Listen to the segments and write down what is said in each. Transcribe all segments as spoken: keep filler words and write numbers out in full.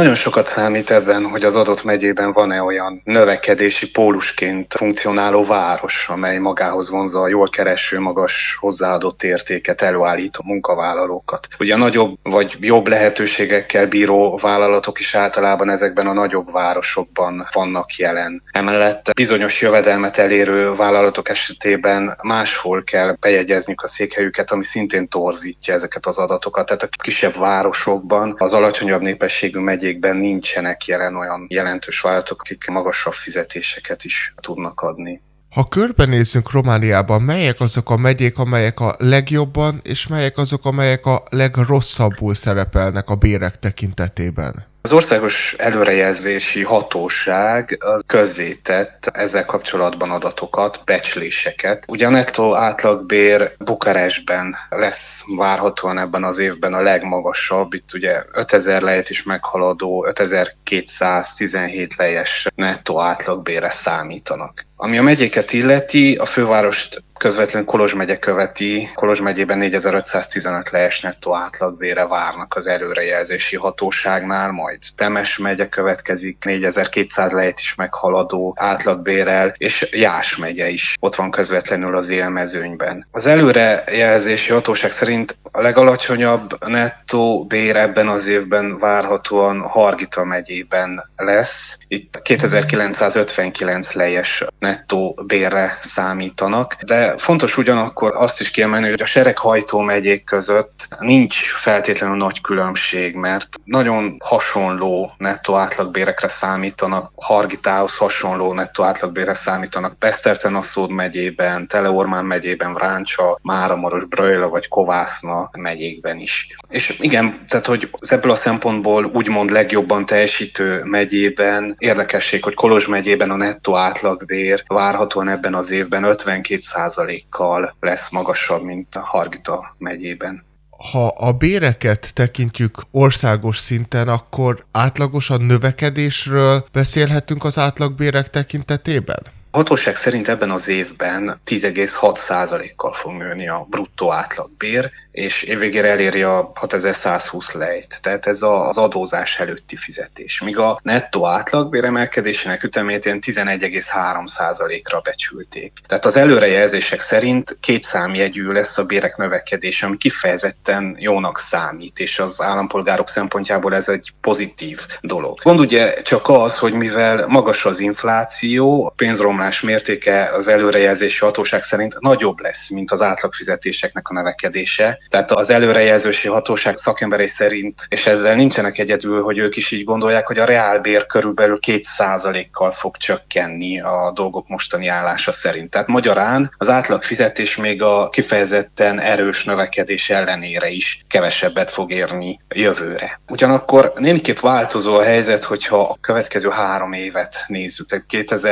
nagyon sokat számít ebben, hogy az adott megyében van-e olyan növekedési pólusként funkcionáló város, amely magához vonzza a jól kereső, magas hozzáadott értéket előállító munkavállalókat. Ugye a nagyobb vagy jobb lehetőségekkel bíró vállalatok is általában ezekben a nagyobb városokban vannak jelen. Emellett bizonyos jövedelmet elérő vállalatok esetében máshol kell bejegyezniük a székhelyüket, ami szintén torzítja ezeket az adatokat. Tehát a kisebb városokban, az alacsonyabb népességű megyékben nincsenek jelen olyan jelentős vállalatok, akik magasabb fizetéseket is tudnak adni. Ha körbenézzünk Romániában, melyek azok a megyék, amelyek a legjobban, és melyek azok, amelyek a legrosszabbul szerepelnek a bérek tekintetében? Az Országos Előrejelzési Hatóság az közzétett ezzel kapcsolatban adatokat, becsléseket. Ugye a nettó átlagbér Bukarestben lesz várhatóan ebben az évben a legmagasabb, itt ugye ötezer lejet is meghaladó ötezer-kétszáztizenhét lejes nettó átlagbérre számítanak. Ami a megyéket illeti, a fővárost közvetlenül Kolozs megye követi, Kolozs megyében négyezer-ötszáztizenöt lejes nettó átlagbérre várnak az előrejelzési hatóságnál, majd Temes megye következik, négyezer-kétszáz lejet is meghaladó átlagbérrel, és Jás megye is ott van közvetlenül az élmezőnyben. Az előrejelzési hatóság szerint a legalacsonyabb nettó bér ebben az évben várhatóan Hargita megyében lesz. Itt kétezer-kilencszázötvenkilenc lejes nettó bérre számítanak, de fontos ugyanakkor azt is kiemelni, hogy a sereghajtó megyék között nincs feltétlenül nagy különbség, mert nagyon hasonló nettó átlagbérekre számítanak, Hargitához hasonló nettó átlagbérre számítanak Beszterce-Naszód megyében, Teleormán megyében, Vráncsa, Máramaros, Bröjla vagy Kovászna megyékben is. És igen, tehát hogy ebből a szempontból úgymond legjobban teljesítő megyében érdekesség, hogy Kolozs megyében a nettó átlagbér várhatóan ebben az évben ötvenkét százalékkal lesz magasabb, mint a Hargita megyében. Ha a béreket tekintjük országos szinten, akkor átlagosan növekedésről beszélhetünk az átlagbérek tekintetében? A hatóság szerint ebben az évben tíz egész hat százalékkal fog nőni a bruttó átlagbér, és évvégére eléri a hatezer-százhúsz lejt. Tehát ez az adózás előtti fizetés. Míg a nettó átlagbér emelkedésének ütemét ilyen tizenegy egész három százalékra becsülték. Tehát az előrejelzések szerint két számjegyű lesz a bérek növekedése, ami kifejezetten jónak számít, és az állampolgárok szempontjából ez egy pozitív dolog. Gond ugye csak az, hogy mivel magas az infláció, a pénzromlás mértéke az előrejelzési hatóság szerint nagyobb lesz, mint az átlagfizetéseknek a növekedése. Tehát az előrejelzési hatóság szakemberei szerint, és ezzel nincsenek egyedül, hogy ők is így gondolják, hogy a reálbér körülbelül két százalékkal fog csökkenni a dolgok mostani állása szerint. Tehát magyarán az átlagfizetés még a kifejezetten erős növekedés ellenére is kevesebbet fog érni jövőre. Ugyanakkor némiképp változó a helyzet, hogyha a következő három évet nézzük, tehát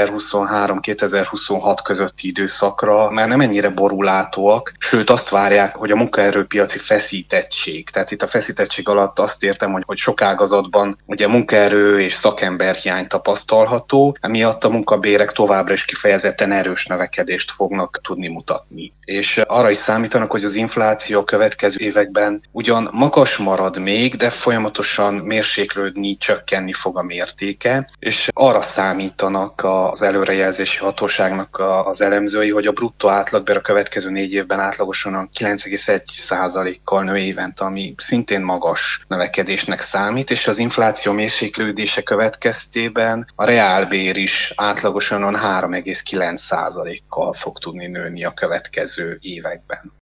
kétezer-huszonhárom-kétezer-huszonhat közötti időszakra már nem ennyire borulátóak, sőt azt várják, hogy a munkaerő piaci feszítettség. Tehát itt a feszítettség alatt azt értem, hogy, hogy sok ágazatban ugye munkaerő és szakemberhiány tapasztalható, emiatt a munkabérek továbbra is kifejezetten erős növekedést fognak tudni mutatni. És arra is számítanak, hogy az infláció a következő években ugyan magas marad még, de folyamatosan mérséklődni, csökkenni fog a mértéke, és arra számítanak az előrejelzési hatóságnak az elemzői, hogy a bruttó átlagbér a következő négy évben átlagosan a kilenc egész egy százalékkal nő évente, ami szintén magas növekedésnek számít, és az infláció mérséklődése következtében a reálbér is átlagosan három egész kilenc százalékkal fog tudni nőni a következő években.